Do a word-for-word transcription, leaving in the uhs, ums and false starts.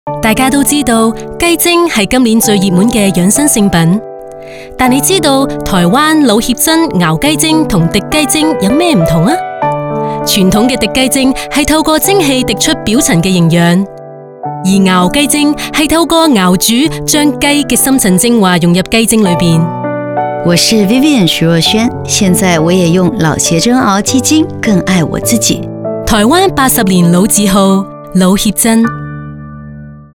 大家都知道雞精係今年最熱門嘅養生聖品，但你知道台灣老協珍熬雞精同滴雞精有咩唔同啊？傳統嘅滴雞精係透過蒸汽滴出表層嘅營養，而熬雞精係透過熬煮將雞嘅深層精華融入雞精裏邊。 我是 Vivian 徐若瑄，現在我也用老協珍熬雞精，更愛我自己。 台灣八十年老字號老協珍。